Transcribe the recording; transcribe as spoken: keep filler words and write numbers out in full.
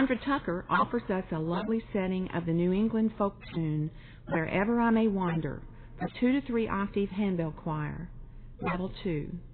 Chandra Tucker offers us a lovely setting of the New England folk tune, Wherever I May Wander, for two to three octave handbell choir, Level two.